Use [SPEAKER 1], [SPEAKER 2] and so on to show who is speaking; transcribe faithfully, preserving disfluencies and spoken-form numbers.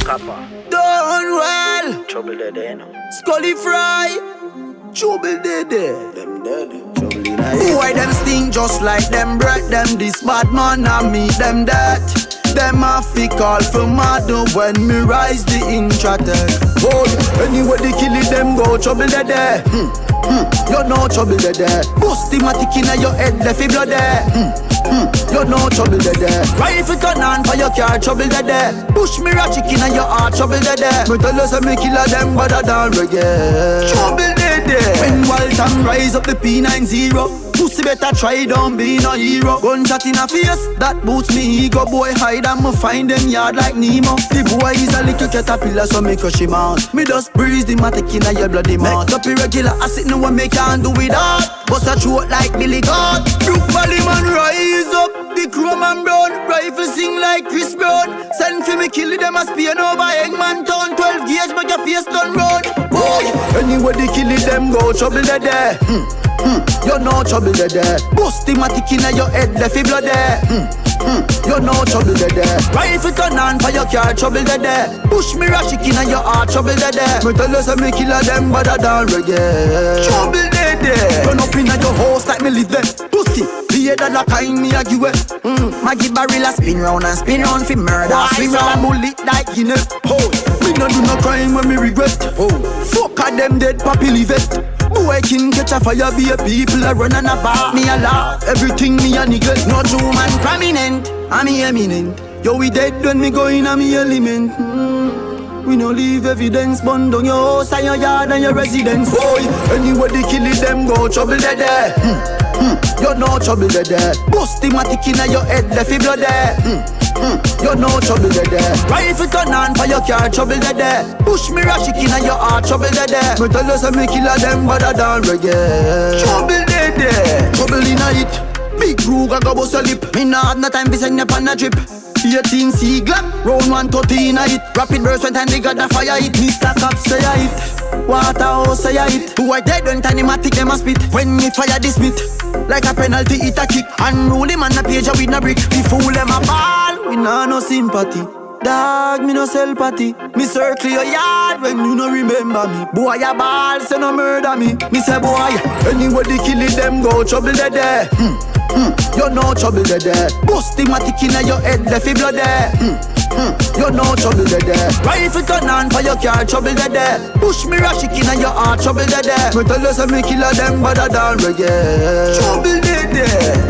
[SPEAKER 1] Kappa.
[SPEAKER 2] Done well.
[SPEAKER 1] Trouble there, there, no.
[SPEAKER 2] Scully Fry. Trouble there, there.
[SPEAKER 1] Them dead. Trouble in a
[SPEAKER 2] Why them sting just like them breath? Them this bad man and me them that. Them a fi call for mother when me rise the intratech. Oh, anyway they kill it, them go trouble there, there. Hmm. Hmm. You know trouble there, there. Bust the matic inna your head, left it blood there. Hmm. Hmm. You know trouble there, there. Rifle turn on for your car, trouble there, there. Push me ratchet inna your heart, trouble there, there. Me tell you say me kill a them better than reggae. Trouble there, there. When Walton rise up the P ninety. Pussy better try, don't be no hero. Gunshot in a face, that boots me ego. Boy hide and me find them yard like Nemo. The boy is a little caterpillar, so me crush him out. Me just breeze the matic in a your bloody mouth. Up irregular, I sit no one me can't do without. Bust a throat like Billy God. Brook Valley man rise up, the chrome and brown. Rifle sing like Chris Brown. Send for me kill them a spear over Eggman Town. Twelve gauge make your face done round. Boy, anyway they kill it, them go trouble there, there. Hmm. Hmm. You know trouble there, there. Bust the matic inna your head, left it blood there. Hmm. Hmm. You know trouble there, there. Rifle turn on for your car, trouble there, there. Push me ratchet inna your heart, trouble there, there. Me tell you say me kill a them better than reggae. Trouble there, there. Run up inna your house like me live there. Pussy, be a dollar kind me a give it. Hmm. Maggie barrel a spin round and spin round fi murder. Swim round bullet like you know. Oh, me no do no crime when me regret. Oh, fuck a them dead papi leave it. Boy king catch a fire, be a people a run and a bar. Me a laugh, everything me a neglect. No true man prominent, I'm me eminent. Yo we dead when me go in a me element. mm. We no leave evidence. Burn down your house and your yard and your residence. Boy, anyway they kill it, them go trouble there, there. Hmm. Hmm. You know trouble there, there. Bust the matic inna your head, left it blood there. Hmm. Hmm. You know trouble there, there. Rifle turn on for your car, trouble there, there. Push me ratchet inna your heart, trouble there, there. Me tell you say me kill a them better than reggae. Trouble there, there. Trouble inna it. Big Rug a go bust your lip. Me nah have no time to send you on a trip. eighteen C Glock, round one thirty inna it. Rapid burst when time they got the fire hit. Mister Cops say I hit, Waterhouse say I hit. Who I dead when time them a tick them a spit. When me fire this bit, like a penalty it a kick. Unruly man a page with no brick. The fool them a ball, we nah no sympathy. Dog, me no sell patty. Me circle your yard when you no remember me. Boy, a ball, say no murder me. Me say boy, anyway they kill it, them go trouble there, there. Hmm. Hmm. You know trouble there, there. Bust the matic inna your head, left it blood there. Hmm. Hmm. You know trouble there, there. Rifle turn on for your car, trouble there, there. Push me ratchet inna your heart, trouble there, there. Me tell you say me kill a them better than reggae. Trouble there, there.